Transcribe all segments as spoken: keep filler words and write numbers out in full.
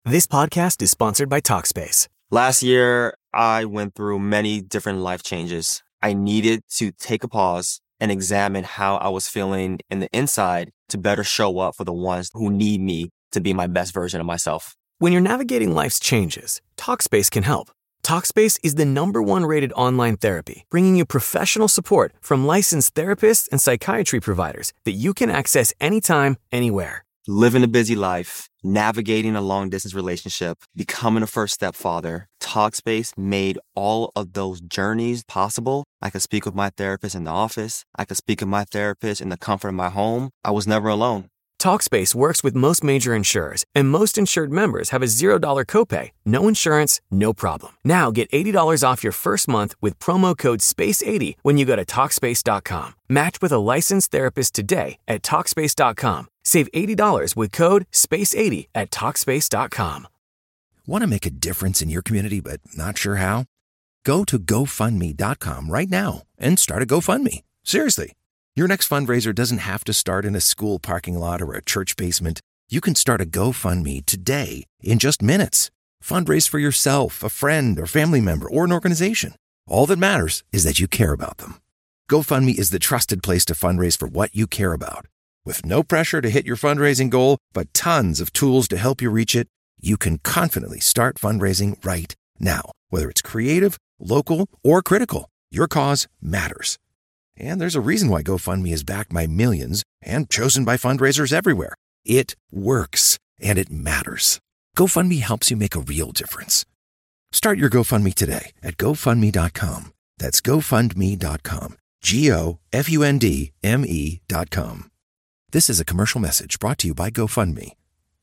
This podcast is sponsored by Talkspace. Last year, I went through many different life changes. I needed to take a pause and examine how I was feeling in the inside to better show up for the ones who need me to be my best version of myself. When you're navigating life's changes, Talkspace can help. Talkspace is the number one rated online therapy, bringing you professional support from licensed therapists and psychiatry providers that you can access anytime, anywhere. Living a busy life, navigating a long-distance relationship, becoming a first-step father, Talkspace made all of those journeys possible. I could speak with my therapist in the office. I could speak with my therapist in the comfort of my home. I was never alone. Talkspace works with most major insurers, and most insured members have a zero dollar copay. No insurance, no problem. Now get eighty dollars off your first month with promo code space eighty when you go to Talkspace dot com. Match with a licensed therapist today at Talkspace dot com. Save eighty dollars with code space eighty at Talkspace dot com. Want to make a difference in your community but not sure how? Go to GoFundMe dot com right now and start a GoFundMe. Seriously. Your next fundraiser doesn't have to start in a school parking lot or a church basement. You can start a GoFundMe today in just minutes. Fundraise for yourself, a friend, or family member, or an organization. All that matters is that you care about them. GoFundMe is the trusted place to fundraise for what you care about. With no pressure to hit your fundraising goal, but tons of tools to help you reach it, you can confidently start fundraising right now. Whether it's creative, local, or critical, your cause matters. And there's a reason why GoFundMe is backed by millions and chosen by fundraisers everywhere. It works, and it matters. GoFundMe helps you make a real difference. Start your GoFundMe today at GoFundMe dot com. That's GoFundMe dot com. G O F U N D M E dot com. This is a commercial message brought to you by GoFundMe.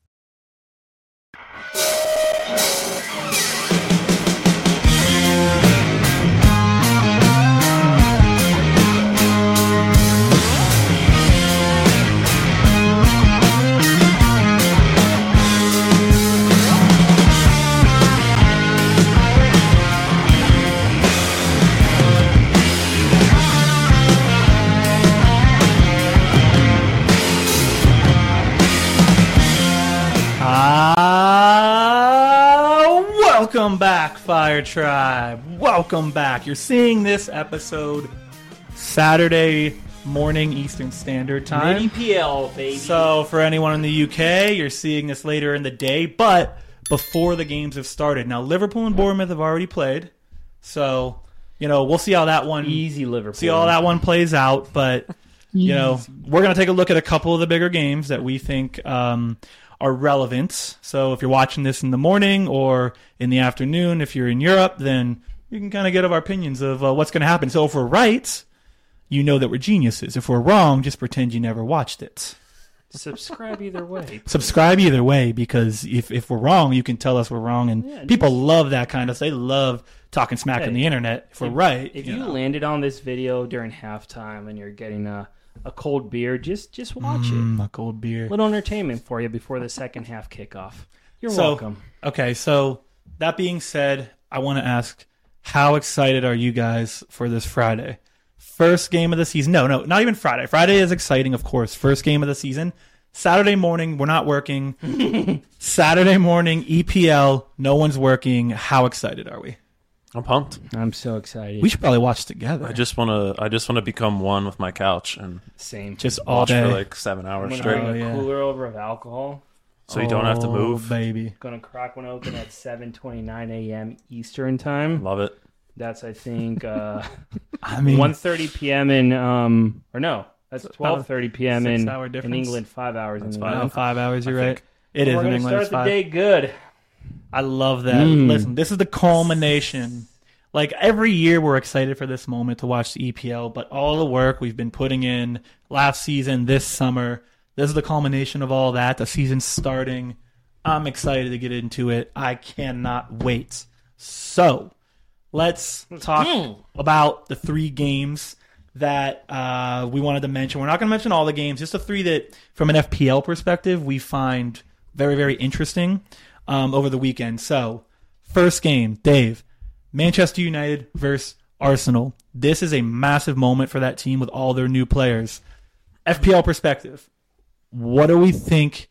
Welcome back, Fire Tribe. Welcome back. You're seeing this episode Saturday morning Eastern Standard Time. Mini P L, baby. So for anyone in the U K, you're seeing this later in the day, but before the games have started. Now, Liverpool and Bournemouth have already played, so you know we'll see how that one easy Liverpool. See how that one plays out, but you know we're gonna take a look at a couple of the bigger games that we think um, are relevant. So if you're watching this in the morning or in the afternoon, if you're in Europe, then you can kind of get our opinions of uh, what's going to happen. So if we're right, you know that we're geniuses. If we're wrong, just pretend you never watched it. Subscribe either way. Please. Subscribe either way, because if, if we're wrong, you can tell us we're wrong. And yeah, people just love that kind of stuff. They love talking smack hey, on the internet. If, if we're right. If you, you know. landed on this video during halftime and you're getting a a cold beer, just just watch mm, it. A cold beer. Little entertainment for you before the second half kickoff. You're so, welcome. Okay, so that being said, I want to ask, how excited are you guys for this Friday? First game of the season. No, no, not even Friday. Friday is exciting, of course. First game of the season. Saturday morning, we're not working. Saturday morning, E P L, no one's working. How excited are we? I'm pumped. I'm so excited. We should probably watch together. I just want to. I just want to become one with my couch and same. Just all watch day for like seven hours I'm straight. Bring Oh, a yeah. cooler over of alcohol, so you don't have to move. Oh, baby. Gonna crack one open at seven twenty-nine a.m. Eastern time. Love it. That's I think uh, I mean, one thirty p.m. in um or no, that's twelve thirty p.m. in in England. Five hours That's in five, England. five hours. You're I right. think. It is We're in gonna England. start It's the day good. I love that. Mm. Listen, this is the culmination. Like every year, we're excited for this moment to watch the E P L, but all the work we've been putting in last season, this summer, this is the culmination of all that. The season's starting. I'm excited to get into it. I cannot wait. So, let's talk mm. about the three games that uh, we wanted to mention. We're not going to mention all the games, just the three that, from an F P L perspective, we find very, very interesting um, over the weekend. So, first game, Dave. Manchester United versus Arsenal. This is a massive moment for that team with all their new players. F P L perspective, what do we think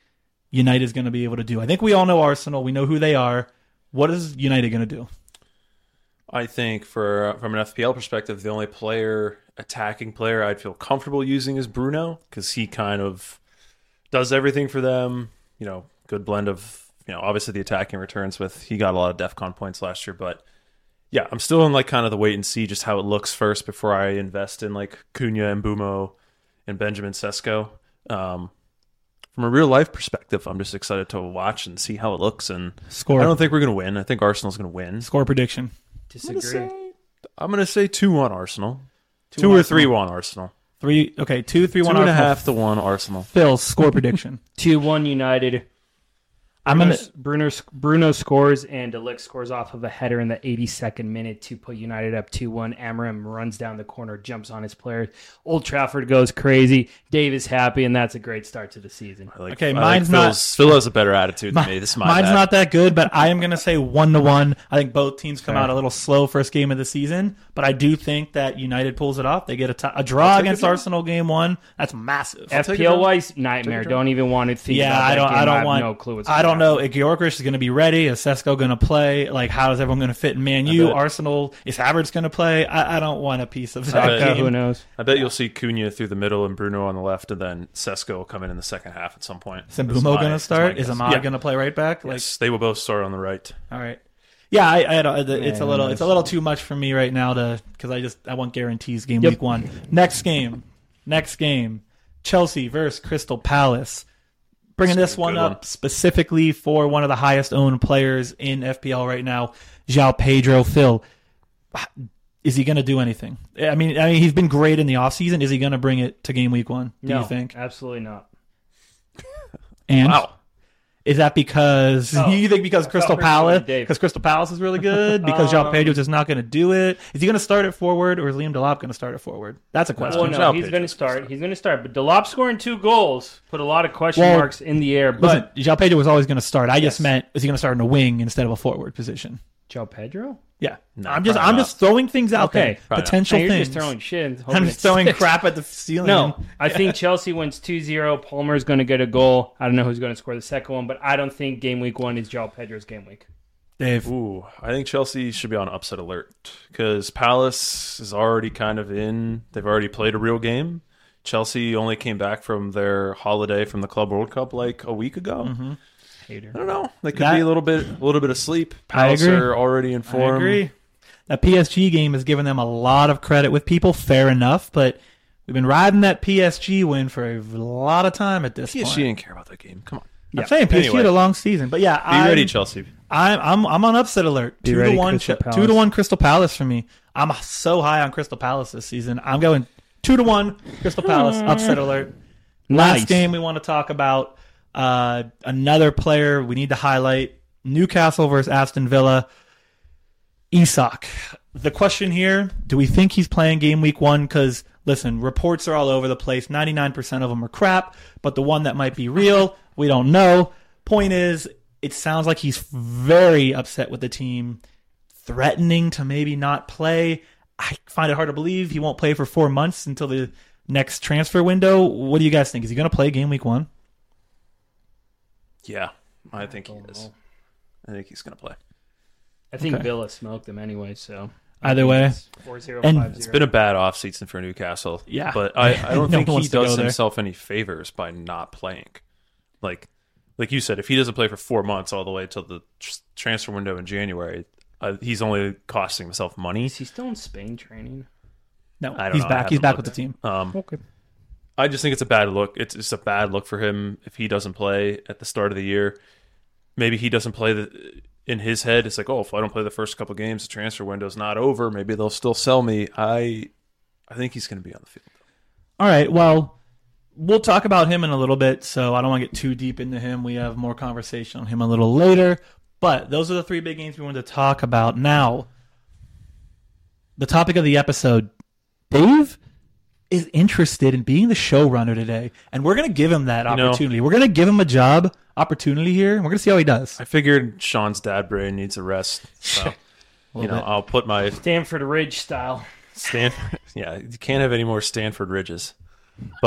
United is going to be able to do? I think we all know Arsenal. We know who they are. What is United going to do? I think for from an F P L perspective, the only player, attacking player I'd feel comfortable using is Bruno, because he kind of does everything for them. You know, good blend of, you know, obviously the attacking returns with, he got a lot of DEFCON points last year, but yeah, I'm still in like kind of the wait and see just how it looks first before I invest in like Cunha and Mbeumo and Benjamin Sesko. Um, from a real life perspective, I'm just excited to watch and see how it looks. And Score. I don't think we're going to win. I think Arsenal's going to win. Score prediction. Disagree. I'm going to say two one Arsenal. Two, two or three one Arsenal. Three. Okay, two, three, one. Two and a Arsenal. half to one Arsenal. Phil, score prediction. two one United. I'm Bruno, gonna Bruno, Bruno scores and De Ligt scores off of a header in the eighty-second minute to put United up two one. Amorim runs down the corner, jumps on his player. Old Trafford goes crazy. Dave is happy, and that's a great start to the season. I like, Okay, I mine's like not- Phil's, Phil has a better attitude than My- me. This is my mine's bad. not that good, but I am going to say one to one. I think both teams come Fair. out a little slow first game of the season, but I do think that United pulls it off. They get a, t- a draw take against a draw. Arsenal game one. That's massive. F take P a L draw. wise, nightmare. draw. Don't even want to think Yeah, about I that don't. game. I don't have want. no clue what's I don't going know. on. If Gyorgos is going to be ready, is Sesko going to play? Like, how is everyone going to fit in Man U? bet. Arsenal, is Havertz going to play? I, I don't want a piece of that bet. Saka, game. who knows? I bet you'll see Cunha through the middle and Bruno on the left, and then Sesko will come in in the second half at some point. Is That's Mbeumo my- going to that's start? my Is guess. Ahmad Yeah. going to play right back? Like, Yes, they will both start on the right. all right. Yeah, I, I don't, it's Yeah, a little, who it's a knows? little too much for me right now to, because I just, I want guarantees. Game Yep. week one, next game, next game, Chelsea versus Crystal Palace. Bringing This is this a one good up one. specifically for one of the highest owned players in F P L right now, João Pedro. Phil, is he going to do anything? I mean, I mean, he's been great in the offseason. Is he going to bring it to game week one? Do no, you think? absolutely not. And Wow. is that because Oh, you think because I Crystal thought we were going Palace to Dave. because Crystal Palace is really good because João Um, Pedro's just not going to do it? Is he going to start at forward or is Liam Delap going to start at forward? That's a question. Well, João no, he's Pedro's going to start. He's going to start. But Delop scoring two goals put a lot of question Well, marks in the air. Listen, But João Pedro was always going to start. I just Yes. meant is he going to start in a wing instead of a forward position? João Pedro? Yeah, No, I'm just probably I'm not. just throwing things out Okay. there, Probably not. potential Now you're things. just throwing shit. and hoping I'm it just throwing sticks. crap at the ceiling. No, I think Chelsea wins two zero. Palmer's going to get a goal. I don't know who's going to score the second one, but I don't think game week one is João Pedro's game week. Dave. Ooh, I think Chelsea should be on upset alert because Palace is already kind of in. They've already played a real game. Chelsea only came back from their holiday from the Club World Cup like a week ago. Mm-hmm. Hater. I don't know. They could That- be a little bit, a little bit asleep. I Palace agree. are already in I form. agree. That P S G game has given them a lot of credit with people. Fair enough, but we've been riding that P S G win for a lot of time at this P S G point. didn't care about that game. Come on. I'm saying P S G Anyway. had a long season, but yeah, Be I'm, ready, Chelsea. I'm I'm I'm on upset alert. Be two ready, to one, Crystal Ch- Palace. two to one Crystal Palace for me. I'm so high on Crystal Palace this season. I'm going two to one Crystal Palace. Upset alert. Nice. Last game we want to talk about uh, another player we need to highlight: Newcastle versus Aston Villa. Isak. The question here: do we think he's playing game week one? Because listen, reports are all over the place. ninety-nine percent of them are crap, but the one that might be real, we don't know. Point is, it sounds like he's very upset with the team, threatening to maybe not play. I find it hard to believe he won't play for four months until the next transfer window. What do you guys think? Is he going to play game week one? Yeah, I think he is. I think he's going to play. I think Okay. Villa smoked them anyway, so. Either way. four zero, And- five zero. It's been a bad offseason for Newcastle. Yeah. But I, I don't No think one he wants to go does there. himself any favors by not playing. Like like you said, if he doesn't play for four months all the way till the tr- transfer window in January, uh, he's only costing himself money. Is he still in Spain training? No, I don't he's know. I back. He's haven't back with looked. the team. Um, Okay. I just think it's a bad look. It's, it's a bad look for him if he doesn't play at the start of the year. Maybe he doesn't play the, in his head. It's like, oh, if I don't play the first couple games, the transfer window's not over. Maybe they'll still sell me. I I think he's going to be on the field. All right. Well, we'll talk about him in a little bit, so I don't want to get too deep into him. We have more conversation on him a little later. But those are the three big games we wanted to talk about. Now, the topic of the episode, Dave is interested in being the showrunner today, and we're going to give him that You know- opportunity. We're going to give him a job opportunity here, and we're going to see how he does. I figured Sean's dad brain needs a rest. So, you little know, bit. I'll put my Stanford Ridge style. Stanford. Yeah, you can't have any more Stanford Ridges. But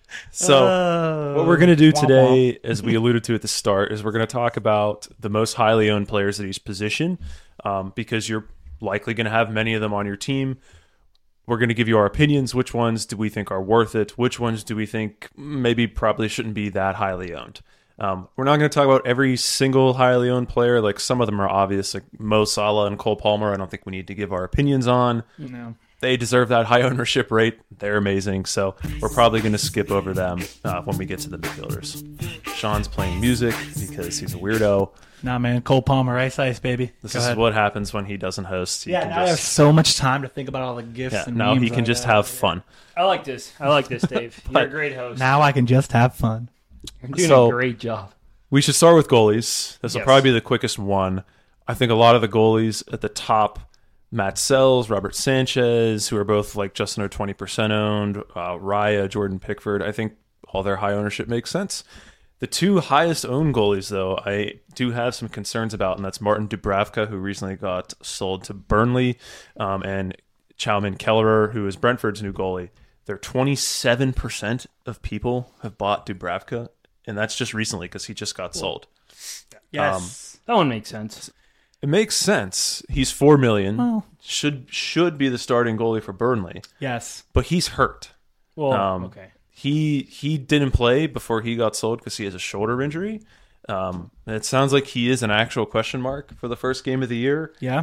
So Oh, what we're going to do womp today, as we alluded to at the start, is we're going to talk about the most highly owned players at each position, um, because you're likely going to have many of them on your team. We're going to give you our opinions. Which ones do we think are worth it? Which ones do we think maybe probably shouldn't be that highly owned? Um, we're not going to talk about every single highly owned player. Like some of them are obvious, like Mo Salah and Cole Palmer. I don't think we need to give our opinions on. No. They deserve that high ownership rate. They're amazing. So we're probably going to skip over them uh, when we get to the midfielders. Sean's playing music because he's a weirdo. Nah, man. Cole Palmer, ice, ice, baby. This Go is ahead. what happens when he doesn't host. He Yeah, can now I have just, so much time to think about all the gifts yeah, and now he memes can I just got. have fun. I like this. I like this, Dave. You're a great host. Now I can just have fun. You're doing So- a great job. We should start with goalies. This will Yes. probably be the quickest one. I think a lot of the goalies at the top, Matt Sells, Robert Sanchez, who are both like just under twenty percent owned, uh, Raya, Jordan Pickford, I think all their high ownership makes sense. The two highest owned goalies, though, I do have some concerns about, and that's Martin Dubravka, who recently got sold to Burnley, um, and Chauman Kelleher, who is Brentford's new goalie. They're twenty-seven percent of people have bought Dubravka, and that's just recently because he just got sold. Yes. That one makes sense. It makes sense. He's four million. Well. Should should be the starting goalie for Burnley, yes. but he's hurt. Well, Um, okay. He he didn't play before he got sold because he has a shoulder injury. Um, and it sounds like he is an actual question mark for the first game of the year. Yeah.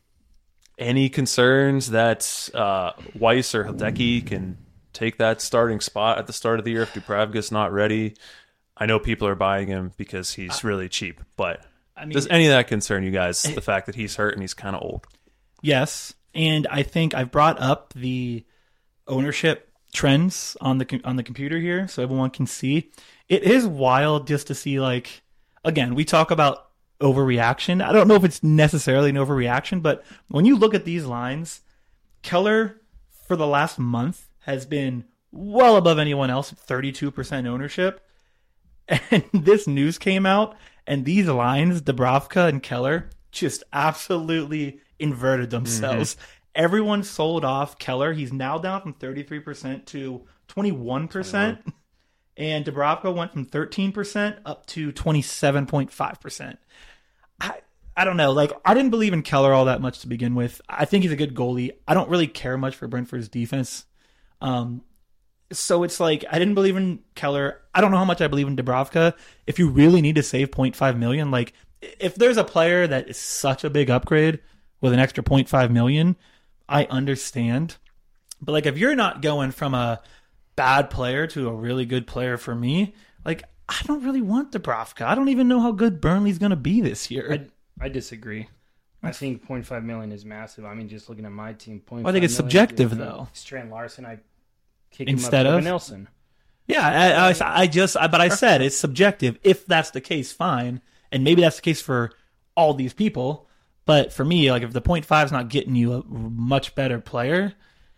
Any concerns that uh, Weiss or Hideki can take that starting spot at the start of the year if Dubravka's not ready? I know people are buying him because he's really cheap, but I mean, does any of that concern you guys? The fact that he's hurt and he's kind of old. yes. And I think I've brought up the ownership trends on the com- on the computer here so everyone can see. It is wild just to see, like, again, we talk about overreaction. I don't know if it's necessarily an overreaction, but when you look at these lines, Keller for the last month has been well above anyone else, thirty-two percent ownership. And this news came out, and these lines, Dubravka and Keller, just absolutely inverted themselves. Mm-hmm. Everyone sold off Keller. He's now down from thirty-three percent to twenty-one percent. twenty-one. And Dubravka went from thirteen percent up to twenty-seven point five percent. I, I don't know. Like, I didn't believe in Keller all that much to begin with. I think he's a good goalie. I don't really care much for Brentford's defense. Um, so it's like, I didn't believe in Keller. I don't know how much I believe in Dubravka. If you really need to save zero point five million dollars, like, if there's a player that is such a big upgrade with an extra zero point five million dollars, I understand. But, like, if you're not going from a bad player to a really good player for me, like, I don't really want Dubravka. I don't even know how good Burnley's going to be this year. I, I disagree. I think zero point five million is massive. I mean, just looking at my team, Well, I think it's million, subjective, if, uh, though. Strand Larson, I kick Instead him up of? to Nelson. Yeah, I, I, I just, I, but I said it's subjective. If that's the case, fine. And maybe that's the case for all these people. But for me, like, if the point five is not getting you a much better player,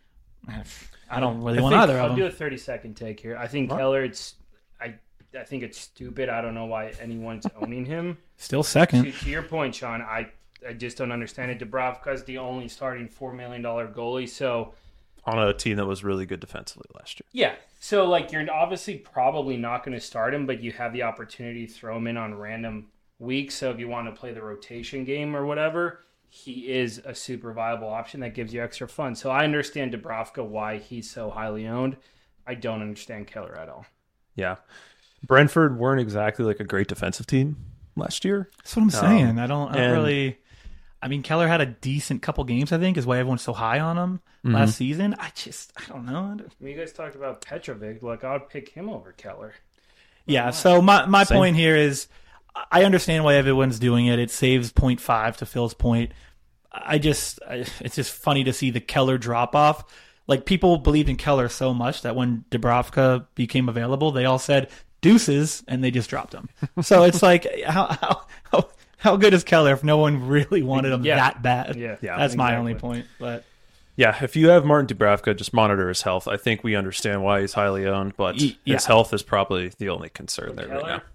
I don't really I want think- either I'll of do them. a thirty second take here. I think Keller, it's I I think it's stupid. I don't know why anyone's owning him. Still To, second. to your point, Sean, I I just don't understand it. Dubravka's the only starting four million dollar goalie, so On a team that was really good defensively last year. yeah. So like you're obviously probably not going to start him, but you have the opportunity to throw him in on random weeks. So if you want to play the rotation game or whatever, he is a super viable option that gives you extra fun. So I understand Dubravka why he's so highly owned. I don't understand Keller at all. Yeah. Brentford weren't exactly like a great defensive team last year. That's what I'm saying. Um, I don't, I don't and- really. I mean, Keller had a decent couple games, I think, is why everyone's so high on him Mm-hmm. last season. I just, I don't know. I mean, you guys talked about Petrovic. Like, I would pick him over Keller. Yeah, so my, my Same. point here is I understand why everyone's doing it. It saves point five to Phil's point. I just, I, it's just funny to see the Keller drop off. Like, people believed in Keller so much that when Dubravka became available, they all said deuces, and they just dropped him. So it's like, how, how, how, how good is Keller if no one really wanted him Yeah. that bad? Yeah. Yeah, That's my exactly. only point. But Yeah, if you have Martin Dubravka, just monitor his health. I think we understand why he's highly owned, but Y- yeah. his health is probably the only concern there right Keller? now.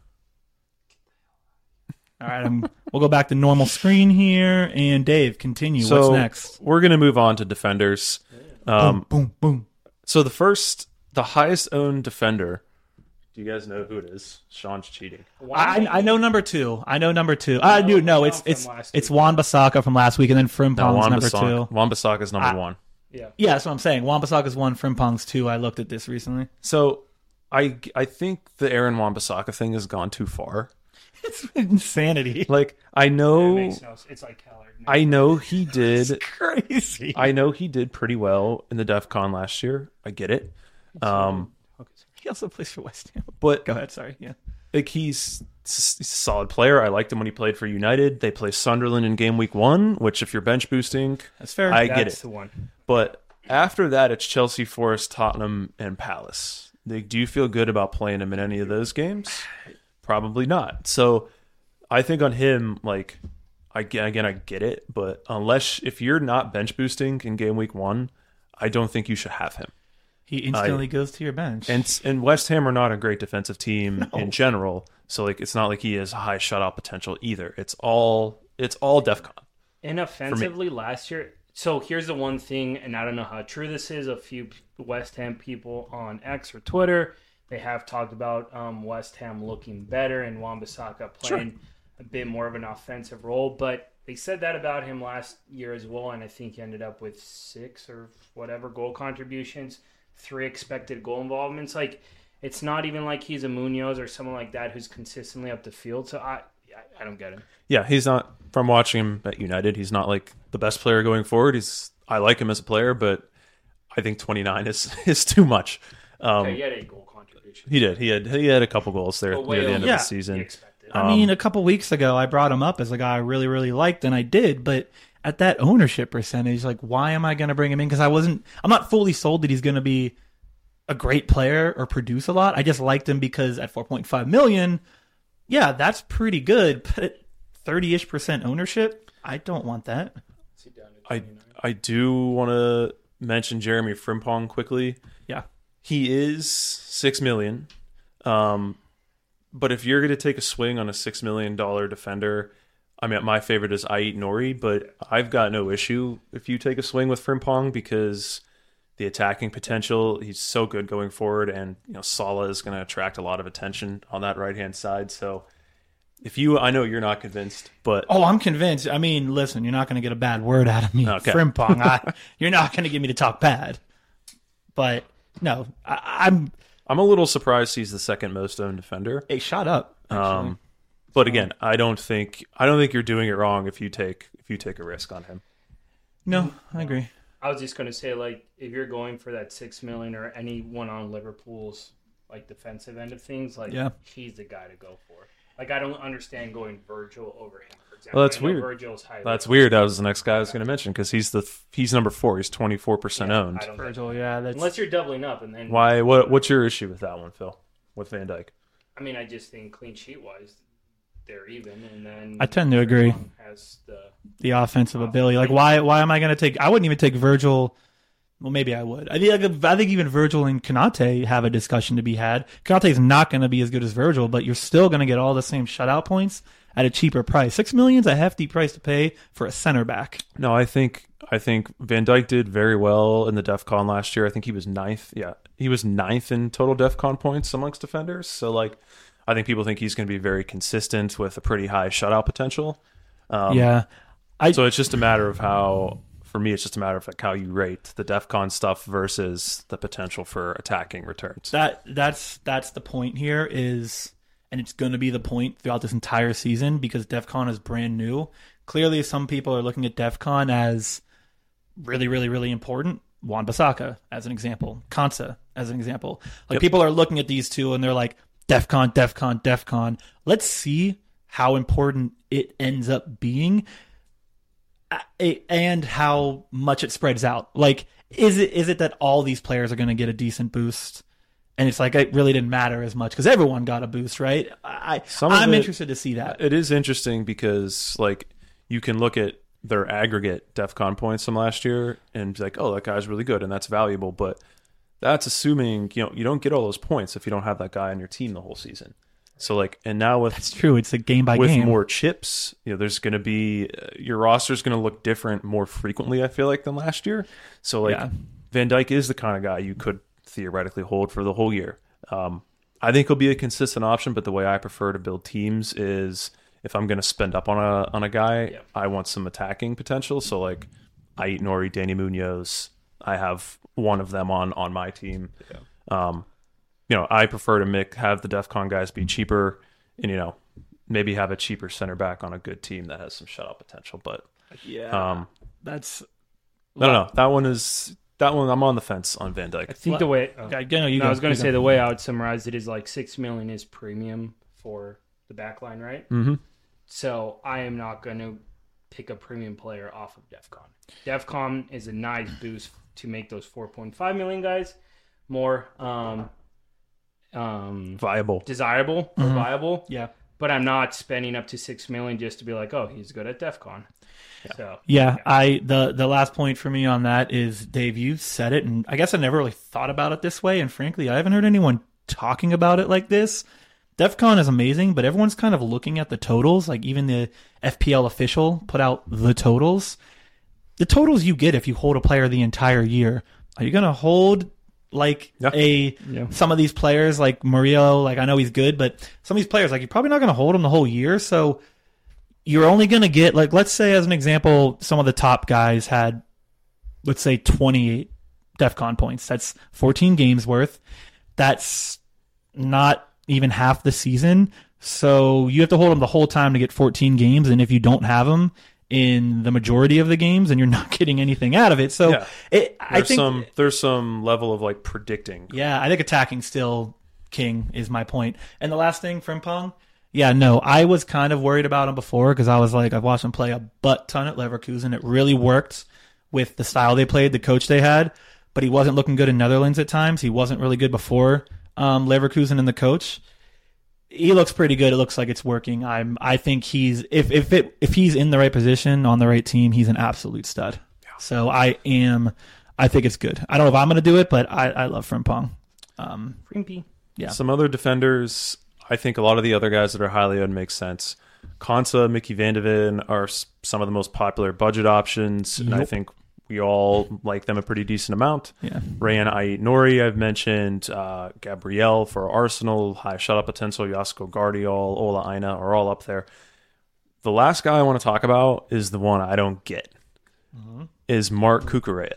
all right, I'm, we'll go back to normal screen here. And Dave, continue. So What's next? we're going to move on to defenders. Um, boom, boom, boom. So the first, the highest owned defender Do you guys know who it is? Sean's cheating. I, I know number two. I know number two. I do no. no, It's from it's last it's week. Wan-Bissaka from last week, and then No, Frimpong's number Wan-Bissaka. two. Wan-Bissaka is number I- one. Yeah. Yeah, that's what I'm saying. Wan-Bissaka's one, Frimpong's two. I looked at this recently. So I I think the Aaron Wan-Bissaka thing has gone too far. It's insanity. Like I It know makes no, it's like Keller. I know he did It's crazy. I know he did pretty well in the DEF CON last year. I get it. Um, He also plays for West Ham. but Go ahead. Sorry. Yeah. like he's, he's a solid player. I liked him when he played for United. They play Sunderland in game week one, which if you're bench boosting, That's fair. I That's get it. the one. But after that, it's Chelsea, Forest, Tottenham, and Palace. Like, do you feel good about playing him in any of those games? Probably not. So I think on him, like, I, again, I get it. But unless, if you're not bench boosting in game week one, I don't think you should have him. He instantly goes to your bench. And and West Ham are not a great defensive team in general. So, like, it's not like he has high shutout potential either. It's all, it's all DEF CON. And offensively last year, so here's the one thing, and I don't know how true this is. A few West Ham people on X or Twitter, they have talked about um, West Ham looking better and Wan-Bissaka playing a bit more of an offensive role. But they said that about him last year as well, and I think he ended up with six or whatever goal contributions, three expected goal involvements. Like, it's not even like he's a Munoz or someone like that who's consistently up the field. So I, I, I don't get him. Yeah, he's not, from watching him at United, he's not like the best player going forward. He's I like him as a player, but I think twenty-nine is is too much. Um, Okay, he had eight goal contributions. he did. He had he had a couple goals there But way near the end over of Yeah. the season. Expected. I mean, a couple weeks ago, I brought him up as a guy I really, really liked, and I did. But at that ownership percentage, like, why am I going to bring him in? Because I wasn't, I'm not fully sold that he's going to be a great player or produce a lot. I just liked him because at four point five million, yeah, that's pretty good. But at thirty-ish percent ownership, I don't want that. I I do want to mention Jeremy Frimpong quickly. Yeah. He is six million. Um, but if you're going to take a swing on a six million dollar defender, I mean, my favorite is Ait Nori, but I've got no issue if you take a swing with Frimpong because the attacking potential, he's so good going forward, and you know Salah is going to attract a lot of attention on that right hand side. So if you, I know you're not convinced, but Oh, I'm convinced. I mean, listen, you're not going to get a bad word out of me, Okay. Frimpong. I, you're not going to get me to talk bad. But no, I, I'm I'm a little surprised he's the second most owned defender. a shot up. Actually. Um, but again, I don't think I don't think you're doing it wrong if you take if you take a risk on him. No, I agree. I was just going to say, like, if you're going for that six million or anyone on Liverpool's like defensive end of things, like, Yeah. he's the guy to go for. Like, I don't understand going Virgil over him. For example, Well, that's I know weird. Virgil's highly That's owned. weird. That was the next guy I was going to mention because he's the he's number four. He's twenty four percent Yeah, owned. I don't get Virgil, that. yeah, that's Unless you're doubling up, and then Why? What? What's your issue with that one, Phil? With Van Dijk? I mean, I just think clean sheet wise, they're even, and then I tend to agree. Frimpong Has the the offensive ability. Like, why? Why am I going to take? I wouldn't even take Virgil. Well, maybe I would. I think I think even Virgil and Kanate have a discussion to be had. Kanate is not going to be as good as Virgil, but you're still going to get all the same shutout points at a cheaper price. Six million's a hefty price to pay for a center back. No, I think I think Van Dijk did very well in the DEF CON last year. I think he was ninth. Yeah, he was ninth in total DEF CON points amongst defenders. So like, I think people think he's going to be very consistent with a pretty high shutout potential. Um, yeah, I So it's just a matter of how, for me, it's just a matter of like how you rate the DEF CON stuff versus the potential for attacking returns. that that's that's the point here is, and it's going to be the point throughout this entire season because DEF CON is brand new. Clearly, some people are looking at DEF CON as really, really, really important. Wan-Bissaka, as an example. Kansa, as an example. Like, Yep. people are looking at these two and they're like, DEF CON, DEF CON, DEF CON. Let's see how important it ends up being a- and how much it spreads out. Like, is it is it that all these players are going to get a decent boost? And it's like, it really didn't matter as much because everyone got a boost, right? I, Some of I'm it- interested to see that. It is interesting because like you can look at their aggregate DEF CON points from last year and be like, oh, that guy's really good and that's valuable. But that's assuming, you know, you don't get all those points if you don't have that guy on your team the whole season. So like, and now with It's true. It's a game by with game. more chips, you know, there's going to be uh, your roster's going to look different more frequently. I feel like than last year. So like, Yeah. Van Dijk is the kind of guy you could theoretically hold for the whole year. Um, I think he'll be a consistent option, but the way I prefer to build teams is if I'm going to spend up on a on a guy, Yeah. I want some attacking potential. So like Ait Nori, Danny Munoz, I have one of them on on my team. Yeah. Um, you know, I prefer to make, have the DEFCON guys be cheaper, and you know, maybe have a cheaper center back on a good team that has some shutout potential. But Yeah, um, that's. I don't know. That one is that one. I'm on the fence on Van Dijk. I think the way oh. Yeah, you know, you no, go- I was going you to go. say the way I would summarize it is like six million is premium for the back line, right? Mm-hmm. So I am not going to pick a premium player off of DEFCON. DEFCON is a nice boost to make those four point five million guys more um, um, Viable. desirable or Mhm. viable. Yeah. But I'm not spending up to six million just to be like, oh, he's good at DEFCON. So Yeah, I the the last point for me on that is, Dave, you said it, and I guess I never really thought about it this way, and frankly, I haven't heard anyone talking about it like this. DEFCON is amazing, but everyone's kind of looking at the totals. Like even the F P L official put out the totals. The totals you get if you hold a player the entire year. Are you going to hold like Yeah. a Yeah. some of these players like Murillo? Like I know he's good, but some of these players, like you're probably not going to hold them the whole year. So you're only going to get, like, let's say as an example, some of the top guys had, let's say, twenty-eight DEFCON points. That's fourteen games worth. That's not even half the season. So you have to hold them the whole time to get fourteen games. And if you don't have them in the majority of the games, then you're not getting anything out of it. So Yeah. it, I There's think, some there's some level of like predicting. yeah, I think attacking still king is my point. And the last thing, Frimpong, yeah, no, I was kind of worried about him before because I was like, I've watched him play a butt ton at Leverkusen. It really worked with the style they played, the coach they had, but he wasn't looking good in Netherlands at times. He wasn't really good before um, Leverkusen and the coach. He looks pretty good. It looks like it's working. I'm. I think he's if if it if he's in the right position on the right team, he's an absolute stud. So I am. I think it's good. I don't know if I'm going to do it, but I, I love Frimpong. Um, Frimpy. Yeah. Some other defenders, I think a lot of the other guys that are highly owned make sense. Konsa, Mickey Van de Ven are s- some of the most popular budget options, and I Yep. think we all like them a pretty decent amount. Yeah. Rayan Ait Nori, I've mentioned. Uh, Gabrielle for Arsenal, high shutout potential. Jasko Guardiol, Ola Aina are all up there. The last guy I want to talk about is the one I don't get, is Mark Cucurella.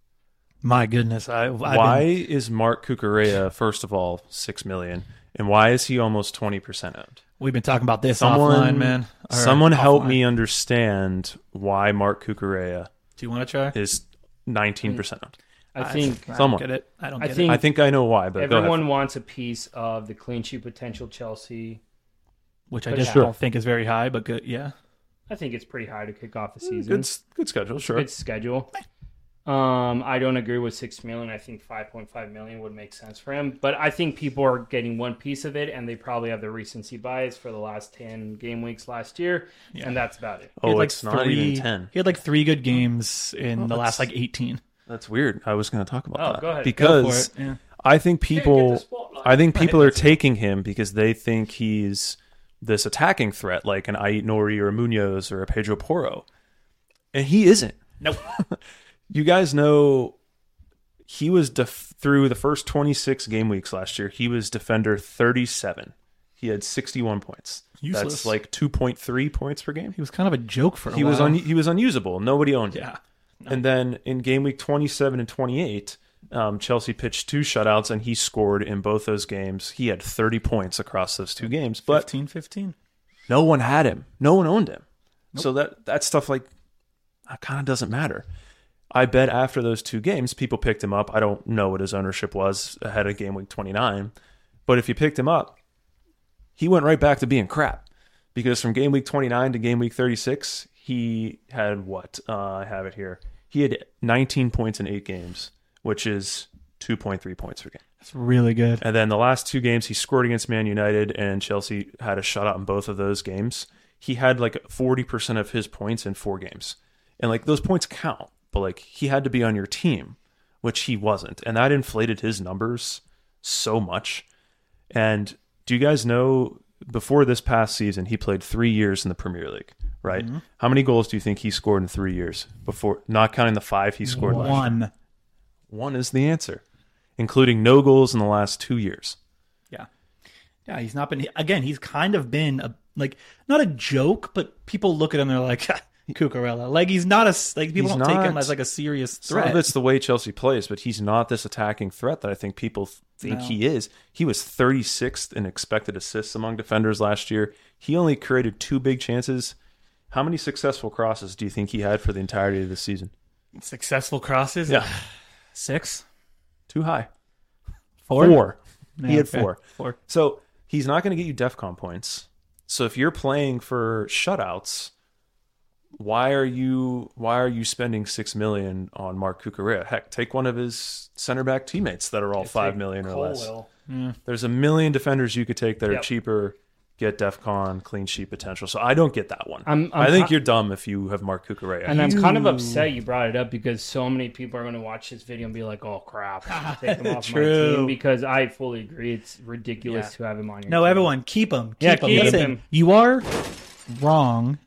My goodness, I I've Why been- is Mark Cucurella, first of all, six million, and why is he almost twenty percent owned? we've been talking about this Someone, offline, man. Or someone help offline. me understand why Mark Cucurella Do you want to try? is nineteen percent owned. I think I don't someone. get it. I don't I get think- I think I know why, but go everyone ahead. wants a piece of the clean sheet potential Chelsea. it, which I But just sure. don't think is very high, but good. Yeah. I think it's pretty high to kick off the season. Good, s- good schedule, sure. Good schedule. Um, I don't agree with six million. I think five point five million would make sense for him. But I think people are getting one piece of it, and they probably have the recency bias for the last ten game weeks last year, Yeah. and that's about it. He had Oh, like it's not three- even ten. He had like three good games in Oh, the last that's- like eighteen. That's weird. I was going to talk about Oh, that go ahead. because Go for it. Yeah. I think Can't get people, the spotlight. I think people are taking him because they think he's this attacking threat, like an Ait Nori or a Munoz or a Pedro Porro, and he isn't. Nope. You guys know he was def- through the first twenty-six game weeks last year. He was defender thirty-seven. He had sixty-one points. Useless. That's like two point three points per game. He was kind of a joke for a He while. was un- he was unusable. Nobody owned him. Yeah. And then in game week twenty-seven and twenty-eight, um, Chelsea pitched two shutouts, and he scored in both those games. He had thirty points across those two games, but fifteen fifteen. no one had him. No one owned him. So that that stuff like that kind of doesn't matter. I bet after those two games, people picked him up. I don't know what his ownership was ahead of game week twenty-nine, but if you picked him up, he went right back to being crap because from game week twenty-nine to game week thirty-six, he had what? Uh, I have it here. He had nineteen points in eight games, which is two point three points per game. That's really good. And then the last two games, he scored against Man United, and Chelsea had a shutout in both of those games. He had like forty percent of his points in four games. And like those points count, but like he had to be on your team, which he wasn't. And that inflated his numbers so much. And do you guys know, before this past season, he played three years in the Premier League, right? Mm-hmm. How many goals do you think he scored in three years before, not counting the five he scored last year? One. One is the answer, including no goals in the last two years. Yeah. Yeah, he's not been again. He's kind of been a like not a joke, but people look at him. They're like Cucurella. Like he's not a like people He's don't take not- him as like a serious Some of threat. it's the way Chelsea plays, but he's not this attacking threat that I think people think No. he is. He was thirty-sixth in expected assists among defenders last year. He only created two big chances. How many successful crosses do you think he had for the entirety of the season? Successful crosses. Yeah. Six, Too high. four. Four. Yeah, He had okay. four. Four. So he's not going to get you DEFCON points. So if you're playing for shutouts, why are you why are you spending six million on Mark Cucurella? Heck, take one of his center back teammates that are all five million or less. Colwell. There's a million defenders you could take that are Yep. cheaper, get DEFCON, clean sheet potential. So I don't get that one. I'm- I'm I think ki- you're dumb if you have Mark Cucurella. And I'm kind of upset you brought it up because so many people are going to watch this video and be like, "Oh crap, I should take him off my True. team." Because I fully agree, it's ridiculous Yeah. to have him on your No, team. everyone, keep him. Keep Yeah, him. keep Listen, him. You are wrong,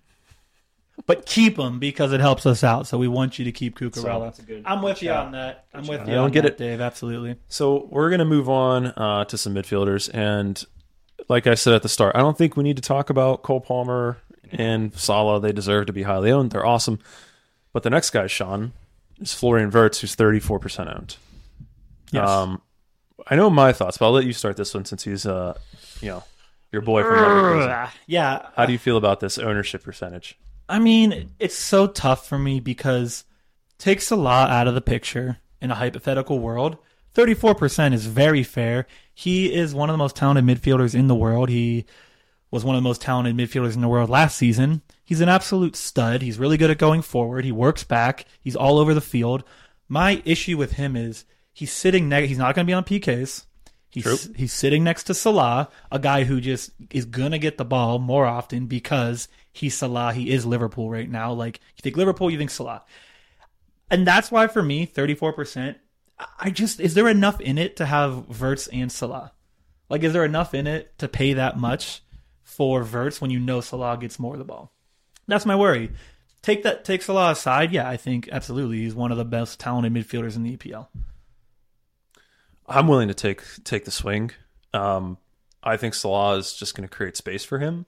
but keep him because it helps us out. So we want you to keep Cucurella. that's a good- I'm with good you shout. on that. I'm with I you don't on get that, it. Dave. Absolutely. So we're going to move on uh, to some midfielders. And like I said at the start, I don't think we need to talk about Cole Palmer and Salah. They deserve to be highly owned. They're awesome. But the next guy, Sean, is Florian Wirtz, who's thirty-four percent owned. Yes. Um, I know my thoughts, but I'll let you start this one since he's, uh, you know, your boy from Leverkusen. Yeah. How do you feel about this ownership percentage? I mean, it's so tough for me because take Salah out of the picture in a hypothetical world. thirty-four percent is very fair. He is one of the most talented midfielders in the world. He was one of the most talented midfielders in the world last season. He's an absolute stud. He's really good at going forward. He works back. He's all over the field. My issue with him is he's sitting next. He's not going to be on P Ks. He's True. he's sitting next to Salah, a guy who just is going to get the ball more often because he's Salah. He is Liverpool right now. Like, you think Liverpool, you think Salah. And that's why for me, thirty-four percent, I just, is there enough in it to have Wirtz and Salah? Like, is there enough in it to pay that much for Wirtz when you know Salah gets more of the ball? That's my worry. Take that, take Salah aside. Yeah, I think absolutely he's one of the best talented midfielders in the E P L. I'm willing to take take the swing. Um, I think Salah is just going to create space for him.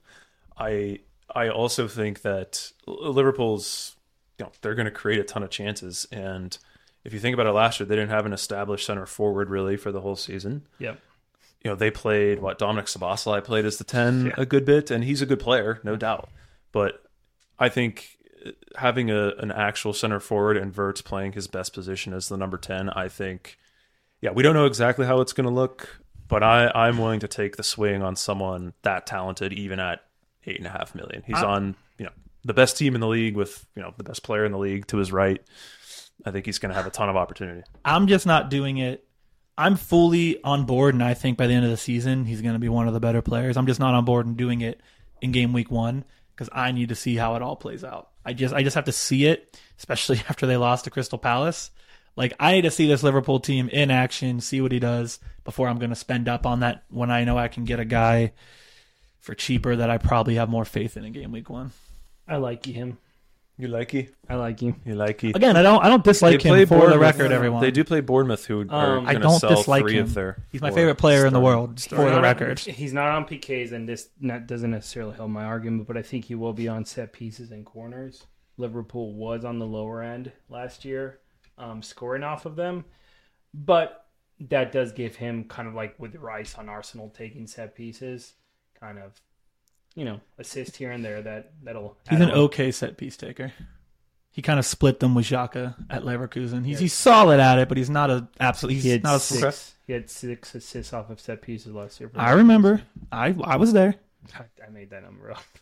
I I also think that Liverpool's, you know, they're going to create a ton of chances. And if you think about it, last year they didn't have an established center forward really for the whole season. Yep. You know, they played what Dominic Szoboszlai played as the ten a good bit, and he's a good player, no doubt. But I think having a an actual center forward and Wirtz playing his best position as the number ten, I think. Yeah, we don't know exactly how it's going to look, but I, I'm willing to take the swing on someone that talented, even at eight and a half million. He's I- on, you know, the best team in the league with, you know, the best player in the league to his right. I think he's going to have a ton of opportunity. I'm just not doing it. I'm fully on board, and I think by the end of the season, he's going to be one of the better players. I'm just not on board and doing it in game week one because I need to see how it all plays out. I just, I just have to see it, especially after they lost to Crystal Palace. Like, I need to see this Liverpool team in action, see what he does before I'm going to spend up on that when I know I can get a guy for cheaper that I probably have more faith in in game week one. I like him. You like he? I like you. You like he? Again, I don't, I don't dislike him for the record, everyone. They do play Bournemouth, who are Um, going I to don't sell dislike three him. of their. He's my four favorite player in the starting- world, starting- for the Not on- record. He's not on P Ks, and this not, doesn't necessarily help my argument, but I think he will be on set pieces and corners. Liverpool was on the lower end last year, um, scoring off of them, but that does give him kind of like with Rice on Arsenal taking set pieces, kind of, you know, assist here and there. That that'll. He's add an on. okay set piece taker. He kind of split them with Xhaka at Leverkusen. He's he's solid at it, but he's not a absolute. He He's had not a. six. He had six assists off of set pieces last year. I remember. I I was there. I made that number up.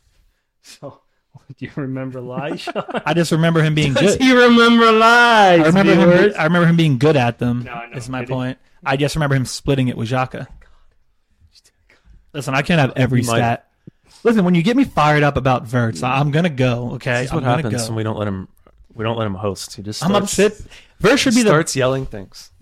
So, do you remember lies? I just remember him being Does good. he remember lies? I remember him. viewers? I remember him being good at them. No, no, is my did he? point. I just remember him splitting it with Xhaka. Listen, I can't have every You might- stat. Listen, when you get me fired up about Wirtz, I'm gonna go. Okay, That's what I'm gonna happens go. when we don't let him. We don't let him host. He just I'm starts, upset. Wirtz should be the. starts yelling things.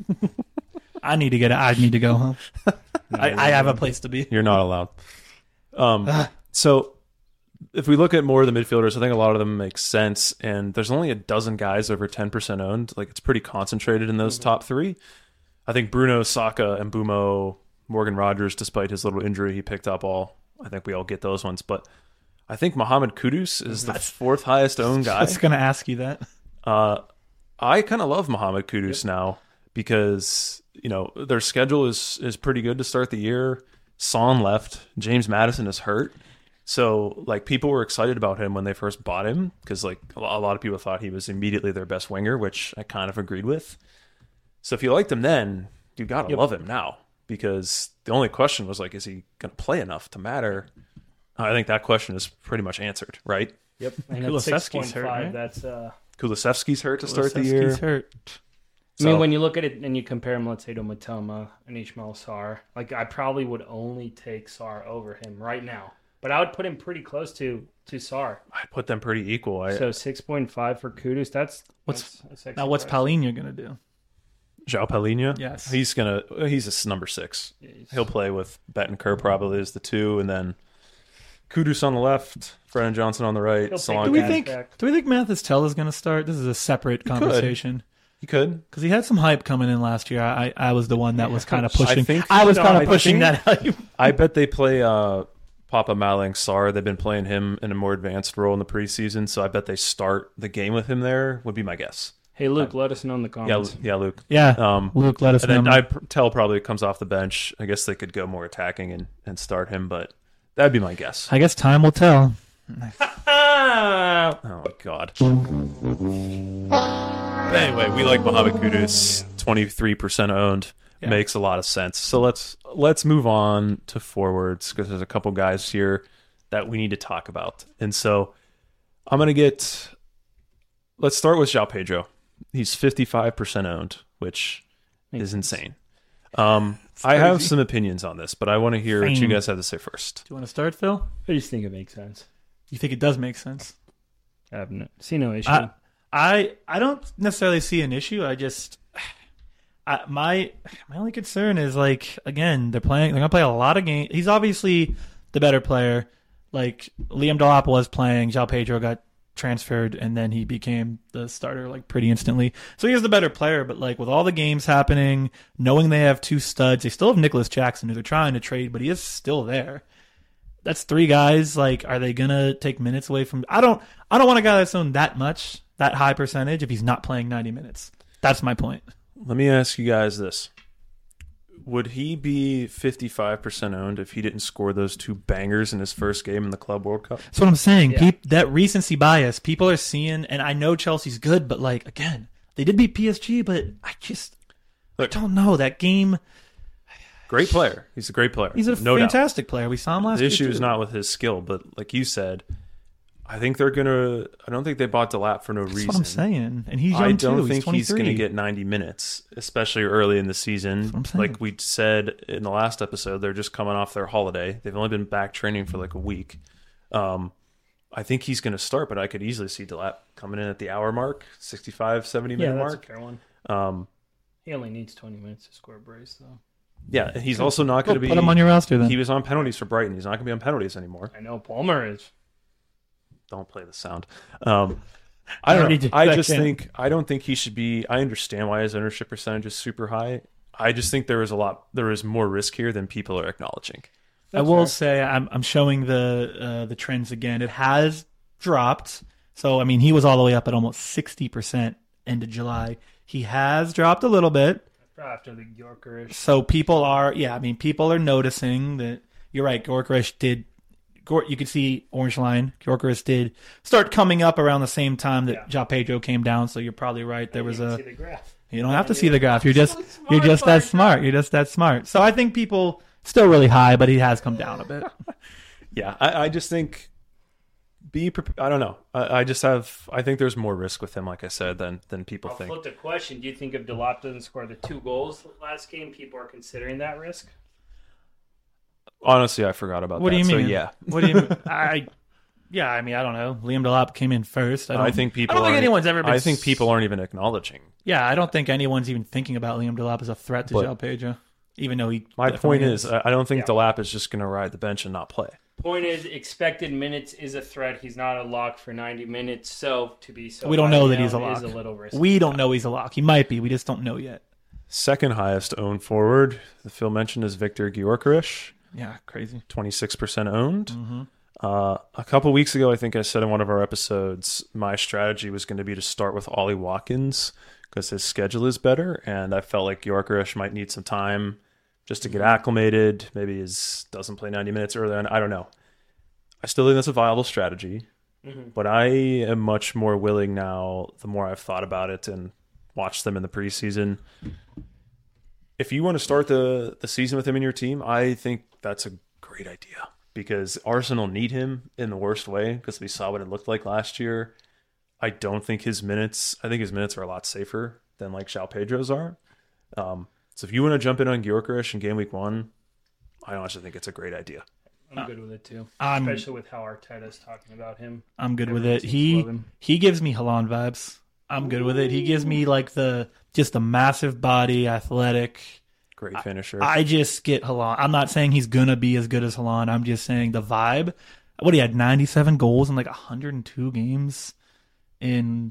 I need to get. I need to go home. I, I have a place to be. You're not allowed. Um, so if we look at more of the midfielders, I think a lot of them make sense. And there's only a dozen guys over ten percent owned. Like, it's pretty concentrated in those top three. I think Bruno, Saka, and Mbumo, Morgan Rogers, despite his little injury, he picked up all. I think we all get those ones, but I think Mohamed Kudus is the fourth highest owned guy. I was going to ask you that. Uh, I kind of love Mohamed Kudus yep. now because you know their schedule is is pretty good to start the year. Son left, James Madison is hurt, so like people were excited about him when they first bought him because like a lot of people thought he was immediately their best winger, which I kind of agreed with. So if you liked him then, you gotta yep. love him now because the only question was like, is he gonna play enough to matter? I think that question is pretty much answered, right? Yep. And at six point five, right? That's uh Kulusevski's hurt to start the year. hurt. I mean, so, when you look at it and you compare him, let's say, to Matoma and Ishmael Sarr, like I probably would only take Sarr over him right now. But I would put him pretty close to to Sarr. I'd put them pretty equal. I, so six point five for Kudus. That's what's that's now. What's Palhinha gonna do? João Palhinha? Yes, he's gonna. He's a number six. Yeah, he'll play with Betancourt probably as the two, and then Kudus on the left, Brennan Johnson on the right. Do we think? Back. Do we think Mathis Tell is going to start? This is a separate he conversation. Could. He could because he had some hype coming in last year. I I was the one that was kind of pushing. I, think, I was no, kind of I pushing think, that hype. I bet they play uh, Papa Malang Sarr. They've been playing him in a more advanced role in the preseason, so I bet they start the game with him there. Would be my guess. Hey Luke, um, let us know in the comments. Yeah, yeah, Luke. Yeah, um, Luke, let us and know. And I Tell probably comes off the bench. I guess they could go more attacking and, and start him, but that'd be my guess. I guess time will tell. Oh my god. Anyway, we like Mohamed Kudus, twenty-three percent owned. Yeah. Makes a lot of sense. So let's let's move on to forwards because there's a couple guys here that we need to talk about. And so I'm going to get let's start with João Pedro. He's fifty-five percent owned, which Makes is sense. insane. Um, I have some opinions on this, but I want to hear Fame. what you guys have to say first. Do you want to start, Phil? I just think it makes sense. You think it does make sense? I have no, see no issue. I, I I don't necessarily see an issue. I just I, my my only concern is like again they're playing they're gonna play a lot of games. He's obviously the better player. Like Liam Delap was playing, João Pedro got transferred and then he became the starter like pretty instantly. So he is the better player. But like with all the games happening, knowing they have two studs, they still have Nicholas Jackson who they're trying to trade, but he is still there. That's three guys. Like, are they gonna take minutes away from? I don't. I don't want a guy that's owned that much, that high percentage, if he's not playing ninety minutes. That's my point. Let me ask you guys this: would he be fifty-five percent owned if he didn't score those two bangers in his first game in the Club World Cup? That's what I'm saying. Yeah. Peop, that recency bias. People are seeing, and I know Chelsea's good, but like again, they did beat P S G, but I just Look, I don't know that game. Great player. He's a great player. He's a no fantastic doubt. player. We saw him last the year. The issue too. is not with his skill, but like you said, I think they're gonna. I don't think they bought Delap for no That's reason. That's what I'm saying. And he's young I don't too. think he's, he's gonna get ninety minutes, especially early in the season. Like we said in the last episode, they're just coming off their holiday. They've only been back training for like a week. Um, I think he's gonna start, but I could easily see Delap coming in at the hour mark, sixty-five, seventy yeah, minute that's mark. A fair one. Um, he only needs twenty minutes to score a brace, though. Yeah, and he's also not going to be. Put him on your roster then. He was on penalties for Brighton. He's not going to be on penalties anymore. I know Palmer is. Don't play the sound. Um, I don't know. I just think I don't think he should be. I understand why his ownership percentage is super high. I just think there is a lot. There is more risk here than people are acknowledging. That's I will fair. say I'm I'm showing the uh, the trends again. It has dropped. So I mean, he was all the way up at almost sixty percent end of July. He has dropped a little bit. After the Gyökeres. So people are, yeah, I mean, people are noticing that, you're right, Gyökeres did, you could see Orange Line, Gyökeres did start coming up around the same time that yeah. João Pedro came down, so you're probably right. There was a, see the graph. You don't have to see the graph, you're just, you're just that smart, you're just that smart. So I think people, still really high, but he has come down a bit. Yeah, I, I just think, be prepared. I don't know. I, I just have. I think there's more risk with him, like I said, than than people I'll think. Flip the question: do you think if Delap doesn't score the two goals last game, people are considering that risk? Honestly, I forgot about what that. What do you mean? So, yeah. What do you mean? I. Yeah, I mean, I don't know. Liam Delap came in first. I, don't, I think people. I don't think anyone's ever. Been I think people aren't even acknowledging. Yeah, I don't think anyone's even thinking about Liam Delap as a threat to but, João Pedro, even though he. My point is, is, I don't think yeah. Delap is just going to ride the bench and not play. Point is, expected minutes is a threat. He's not a lock for ninety minutes, so to be so. We don't know that he's a lock. Is a little risky. We don't know he's a lock. He might be. We just don't know yet. second highest owned forward, the Phil mentioned, is Victor Gyökeres, Yeah, crazy. twenty-six percent owned. Mm-hmm. Uh, a couple weeks ago, I think I said in one of our episodes, my strategy was going to be to start with Ollie Watkins because his schedule is better, and I felt like Gyökeres might need some time just to get acclimated. Maybe he doesn't play ninety minutes earlier, and I don't know. I still think that's a viable strategy, mm-hmm. but I am much more willing now, the more I've thought about it and watched them in the preseason. If you want to start the, the season with him in your team, I think that's a great idea. Because Arsenal need him in the worst way because we saw what it looked like last year. I don't think his minutes, I think his minutes are a lot safer than like João Pedro's are. Um, so if you want to jump in on Gyökeres in game week one, I honestly think it's a great idea. I'm good with it too, I'm, especially with how Arteta's talking about him. I'm good Everyone with it. seems to He love him. he gives me Haaland vibes. I'm good with it. He gives me like the just a massive body, athletic. Great finisher. I just get Haaland. I'm not saying he's gonna be as good as Haaland. I'm just saying the vibe. What he had ninety-seven goals in like one hundred two games in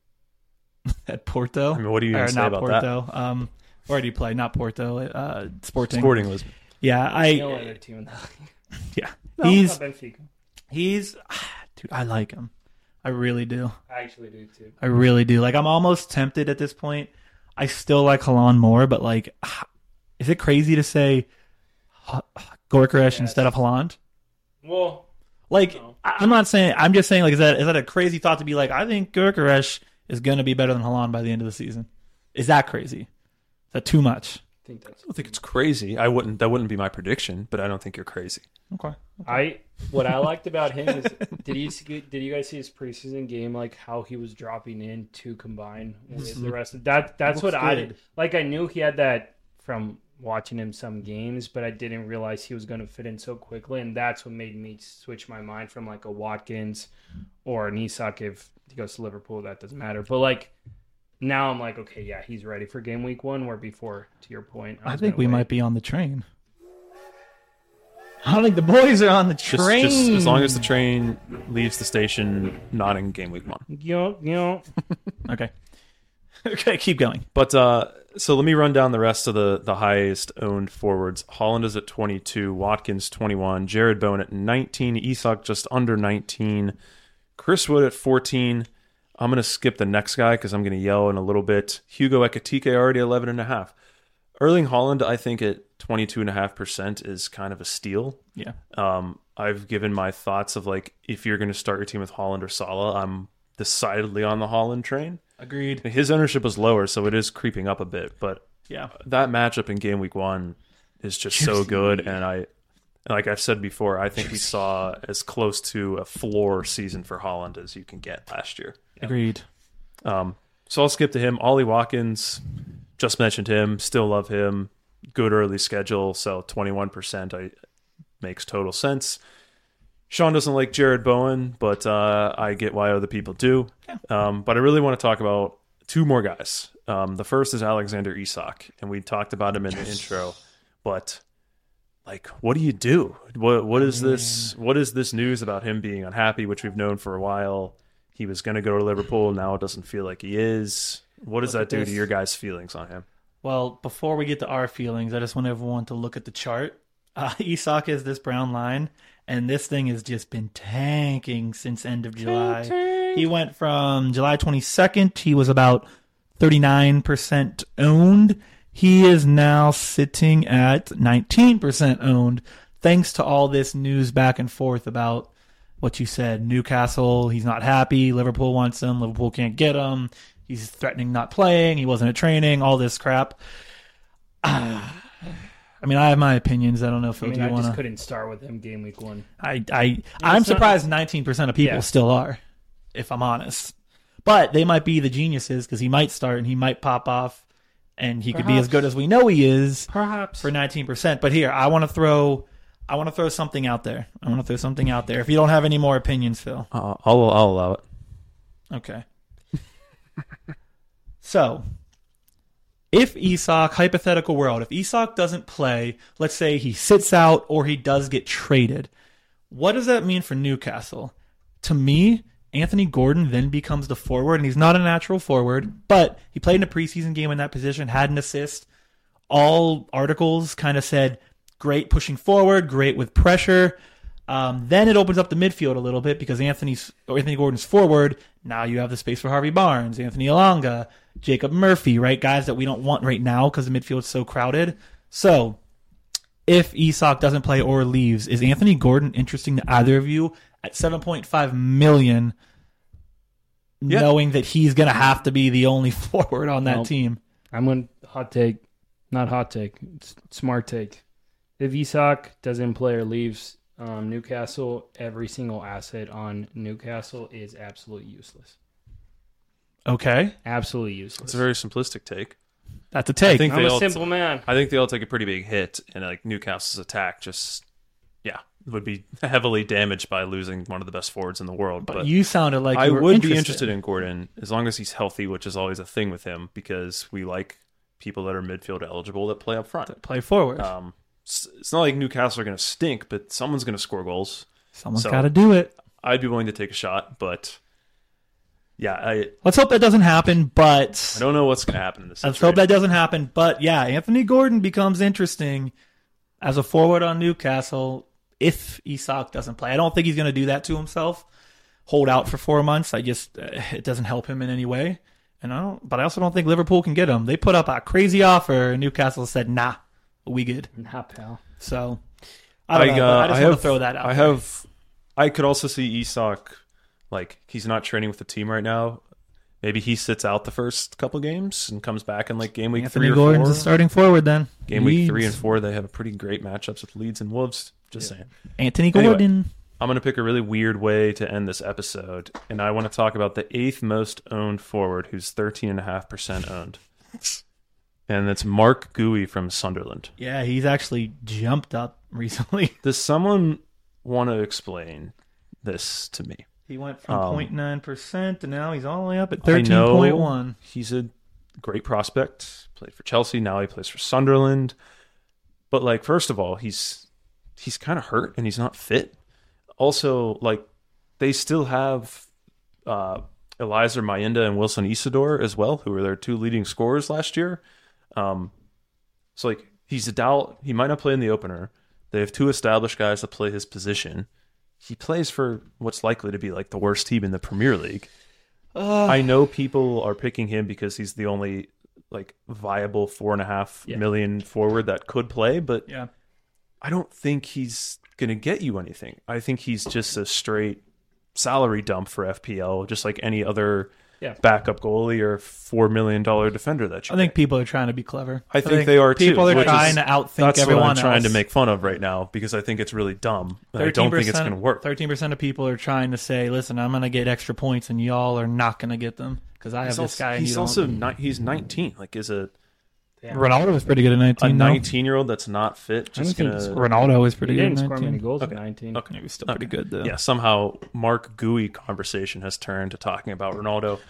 at Porto. I mean, what do you or even say not about Porto? That? Um, where did he play? Not Porto. Uh, Sporting. Sporting Lisbon. Yeah, I. No other team in the league. Yeah, No, he's not Benfica. he's. Dude, I like him. I really do. I actually do too. I really do. Like, I'm almost tempted at this point. I still like Haaland more, but like. Is it crazy to say Gyökeres Yes. instead of Haaland? Well, Like, no. I- I'm not saying. I'm just saying. Like, is that is that a crazy thought to be like? I think Gyökeres is going to be better than Haaland by the end of the season. Is that crazy? Is that too much? I think that's. I don't think it's crazy. I wouldn't. That wouldn't be my prediction, but I don't think you're crazy. Okay. I what I liked about him is did you see, did you guys see his preseason game, like how he was dropping in to combine with the rest of that? That's what Looks I good. did. Like I knew he had that from watching him some games, but I didn't realize he was going to fit in so quickly, and that's what made me switch my mind from like a Watkins or an Isak. If he goes to Liverpool, that doesn't matter. But like now, I'm like, okay, yeah, he's ready for game week one. Where before, to your point, I was think gonna we wait. might be on the train. I think the boys are on the Just, train. just as long as the train leaves the station, not in game week one. Yo, yo. Okay. Okay, keep going. But uh, so let me run down the rest of the, the highest owned forwards. Holland is at twenty-two, Watkins twenty-one, Jared Bowen at nineteen, Isak just under nineteen, Chris Wood at fourteen. I'm going to skip the next guy because I'm going to yell in a little bit. Hugo Ekitike already eleven and a half. Erling Haaland, I think at twenty-two and a half percent is kind of a steal. Yeah. Um, I've given my thoughts of like if you're going to start your team with Haaland or Salah, I'm decidedly on the Haaland train. Agreed. His ownership was lower, so it is creeping up a bit. But Yeah. that matchup in game week one is just so good, and I, like I've said before, I think we saw as close to a floor season for Haaland as you can get last year. Agreed. Um, so I'll skip to him. Ollie Watkins, just mentioned him, still love him. Good early schedule, so twenty-one percent I makes total sense. Sean doesn't like Jared Bowen, but uh, I get why other people do. Um, but I really want to talk about two more guys. Um, the first is Alexander Isak, and we talked about him in the intro. But like, what do you do? What what is this? What is this news about him being unhappy, which we've known for a while? He was going to go to Liverpool. Now it doesn't feel like he is. What does Look that at do this. to your guys' feelings on him? Well, before we get to our feelings, I just want everyone to look at the chart. Uh, Isak is this brown line, and this thing has just been tanking since end of July. He went from July twenty-second, he was about thirty-nine percent owned. He is now sitting at nineteen percent owned, thanks to all this news back and forth about what you said. Newcastle, he's not happy. Liverpool wants him. Liverpool can't get him. He's threatening not playing. He wasn't at training. All this crap. Ah. I mean, I have my opinions. I don't know if I Phil, mean, do you I want just to? couldn't start with him game week one. I, I, I'm it's not- surprised nineteen percent of people Yeah. still are, if I'm honest. But they might be the geniuses because he might start and he might pop off, and he could be as good as we know he is Perhaps. for nineteen percent. But here, I want to throw, I want to throw something out there. I want to throw something out there. If you don't have any more opinions, Phil. Uh, I'll I'll allow it. Okay. So, if Isak, hypothetical world, if Isak doesn't play, let's say he sits out or he does get traded, what does that mean for Newcastle? To me, Anthony Gordon then becomes the forward, and he's not a natural forward, but he played in a preseason game in that position, had an assist. All articles kind of said, great pushing forward, great with pressure. Um, then it opens up the midfield a little bit because Anthony's or Anthony Gordon's forward. Now you have the space for Harvey Barnes, Anthony Elanga, Jacob Murphy, right? Guys that we don't want right now because the midfield is so crowded. So if Isak doesn't play or leaves, is Anthony Gordon interesting to either of you at seven point five million dollars, yeah. knowing that he's going to have to be the only forward on that Nope. team? I'm going to hot take. Not hot take. It's smart take. If Isak doesn't play or leaves um, Newcastle, every single asset on Newcastle is absolutely useless. Okay. Absolutely useless. It's a very simplistic take. That's a take. I think I'm they a all simple man. I think they all take a pretty big hit, and like Newcastle's attack just, yeah, would be heavily damaged by losing one of the best forwards in the world. but, But, you sounded like I you were would interested. be interested in Gordon as long as he's healthy, which is always a thing with him because we like people that are midfield eligible that play up front. Play forward. Um, it's, it's not like Newcastle are going to stink, but someone's going to score goals. Someone's so- got to do it. I'd be willing to take a shot, but yeah, I Let's hope that doesn't happen, but I don't know what's going to happen in this let's situation. hope that doesn't happen. But yeah, Anthony Gordon becomes interesting as a forward on Newcastle if Isak doesn't play. I don't think he's going to do that to himself. Hold out for four months. I just uh, it doesn't help him in any way. And I don't, but I also don't think Liverpool can get him. They put up a crazy offer, and Newcastle said, "Nah, we good." Nah, pal. So I don't know. uh, But I just have, want to throw that out. I there. have. I could also see Isak, like he's not training with the team right now. Maybe he sits out the first couple games and comes back in like game week Anthony three or Gordon's four. a starting forward then. Game week Leeds. three and four, they have pretty great matchups with Leeds and Wolves. Just saying. Anthony Anyway. Gordon. I'm going to pick a really weird way to end this episode, and I want to talk about the eighth most owned forward who's thirteen point five percent owned. And that's Mark Gui from Sunderland. Yeah, he's actually jumped up recently. Does someone want to explain this to me? He went from Um, zero point nine percent to now he's all the way up at I thirteen know point one. he's a great prospect. Played for Chelsea. Now he plays for Sunderland. But like, first of all, he's he's kind of hurt and he's not fit. Also, like, they still have uh, Eliezer Mayenda and Wilson Isidore as well, who were their two leading scorers last year. Um, so like, he's a doubt. He might not play in the opener. They have two established guys that play his position. He plays for what's likely to be like the worst team in the Premier League. Uh, I know people are picking him because he's the only like viable four and a half Yeah. million forward that could play, but yeah. I don't think he's going to get you anything. I think he's just a straight salary dump for F P L, just like any other Yeah. backup goalie or four million dollar defender that you I think pay. people are trying to be clever. I think they are too, People are which trying is- to outthink That's everyone what I'm trying else. to make fun of right now because I think it's really dumb. And I don't think it's going to work. Thirteen percent of people are trying to say, "Listen, I'm going to get extra points, and y'all are not going to get them because I have He's this also, guy." and he's you also don't." ni- he's nineteen. Like, is a Ronaldo was pretty good at a nineteen. no? nineteen year old that's not fit I don't just think gonna it's- Ronaldo was He pretty good. didn't at score many nineteen. goals Okay. at nineteen. Okay. He was still pretty good though. Yeah, somehow Mark Gui conversation has turned to talking about Ronaldo.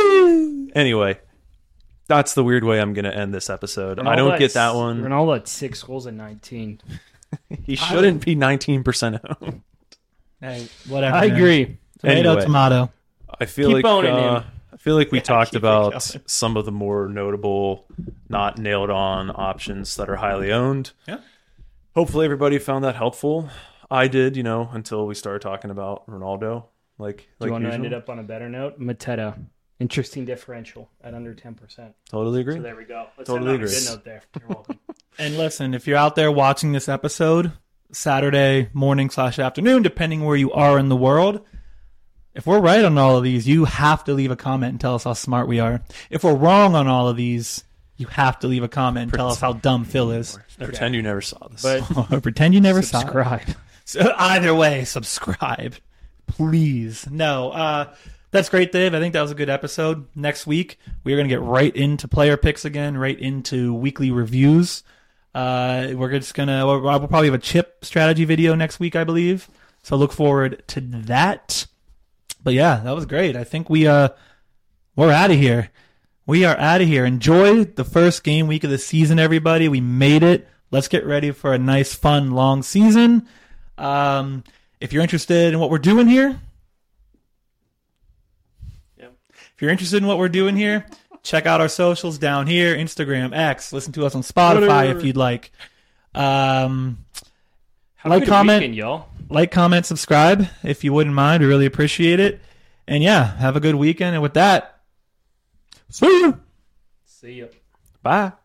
Anyway, that's the weird way I'm going to end this episode. I Ronaldo don't had get that s- one. Ronaldo had six goals at nineteen. He shouldn't be nineteen percent owned. Hey, whatever. I man. agree. Tomato, Anyway. tomato. I feel Keep like owning uh, him. I feel like we Yeah, talked keep it about going. some of the more notable, not nailed on options that are highly owned. Yeah. Hopefully everybody found that helpful. I did, you know, until we started talking about Ronaldo. Like, Do like you want to usual. end it up on a better note? Mateta. Interesting differential at under ten percent. Totally agree. So there we go. Let's Totally end on a agree. good note there. You're welcome. And listen, if you're out there watching this episode, Saturday morning slash afternoon, depending where you are in the world, if we're right on all of these, you have to leave a comment and tell us how smart we are. If we're wrong on all of these, you have to leave a comment and tell us how dumb Phil is. Pretend you never saw this. But Or pretend you never saw it. subscribe. So either way, subscribe, please. No, uh, that's great, Dave. I think that was a good episode. Next week, we are going to get right into player picks again, right into weekly reviews. Uh, we're just going to, we'll probably have a chip strategy video next week, I believe. So look forward to that. But yeah, that was great. I think we, uh, we're out of here. We are out of here. Enjoy the first game week of the season, everybody. We made it. Let's get ready for a nice, fun, long season. Um, if you're interested in what we're doing here, If you're interested in what we're doing here, check out our socials down here, Instagram, X. Listen to us on Spotify Twitter. If you'd like. Um, Have like, comment, weekend, y'all. like, comment, subscribe if you wouldn't mind. We really appreciate it. And yeah, have a good weekend. And with that, see you. See you. Bye.